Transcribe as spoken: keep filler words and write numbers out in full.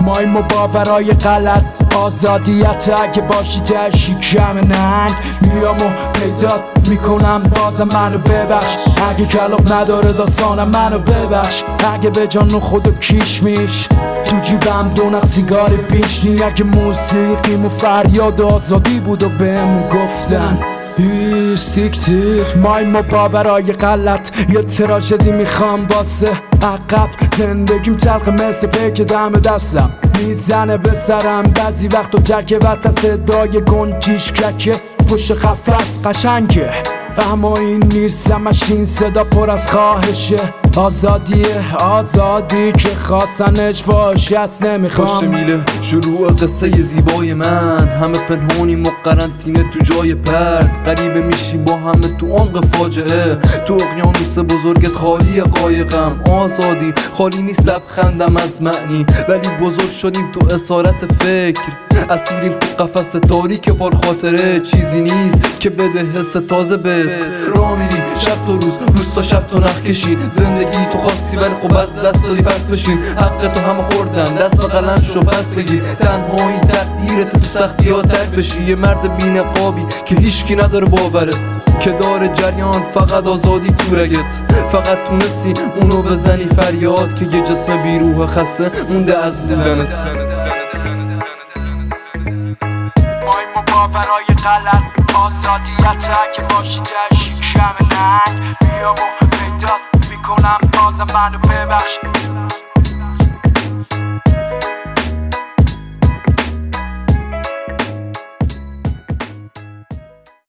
ما این باورای غلط آزادیت اگه باشی ته شیکم ننگ میام و پیدات میکنم بازم منو ببخش اگه کلاق نداره داستانم منو ببخش اگه به جان خود و کیش میش تو جیبم دو نخ سیگار بیشنی اگه موسیقیم و فریاد آزادی بود و بهمون گفتن ایستیکتیر ما این باورای غلط یه تراژدی میخوام واسه عقب زندگیم تلخ مثل پیک دم دستم میزنه به سرم بعضی وقت و درک وطن صدای گنجیش ککه پشت قفس قشنگه اما این نیست همش این صدا پر از خواهشه آزادیه آزادی که خواستنش فاشیست نمیخوام پشت میله شروع قصه زیبای من همه پنهونیم و قرنطینه تو جای پرد غریبه میشی با همه تو عمق فاجعه تو اقیانوس بزرگت خالی قایقم آزادی خالی نیست لبخندم از معنی ولی بزرگ شدیم تو اسارت فکر اسیریم تو قفس تاریک پر خاطره چیزی نیست که بده حس تازه به راه میری شب تا روز روز تا شب تا نخ کشی زندگی تو خواستی ولی خب از دست دادی پس بشین حق تو همه خوردن دست به قلم شو پس بگیر تنهایی تقدیرت تو سختی ها ترک بشی یه مرد بی نقابی که هیچکی نداره باورت که داره جریان فقط آزادی تو رگت فقط تونستی اونو بزنی فریاد که یه جسم بی روح خسته مونده از بودنت باورای غلط آزادیت اگه باشی ته شیکم ننگ میام و پیدات میکنم بازم منو ببخش